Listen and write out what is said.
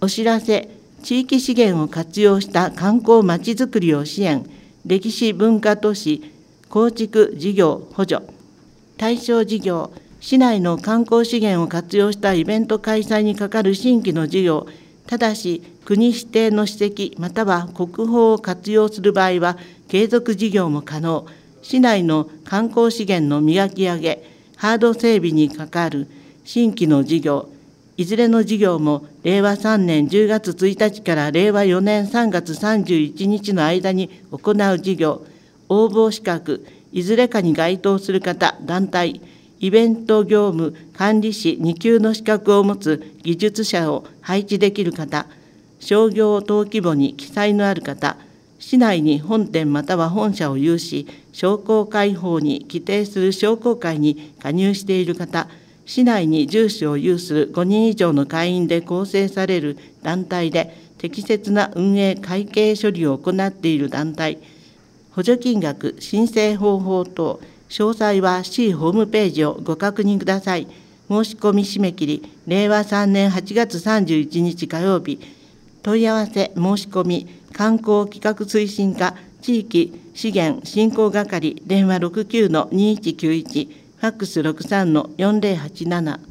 お知らせ、地域資源を活用した観光まちづくりを支援、歴史文化都市構築事業補助。対象事業、市内の観光資源を活用したイベント開催にかかる新規の事業、ただし国指定の史跡または国宝を活用する場合は継続事業も可能。市内の観光資源の磨き上げ、ハード整備にかかる新規の事業、いずれの事業も令和3年10月1日から令和4年3月31日の間に行う事業、応募資格、いずれかに該当する方、団体、イベント業務管理士2級の資格を持つ技術者を配置できる方、商業登記簿に記載のある方、市内に本店または本社を有し、商工会法に規定する商工会に加入している方、市内に住所を有する5人以上の会員で構成される団体で、適切な運営会計処理を行っている団体、補助金額、申請方法等、詳細は市ホームページをご確認ください。申し込み締め切り、令和3年8月31日火曜日。問い合わせ申し込み、観光企画推進課地域資源振興係、電話69-2191、ファックス63-4087。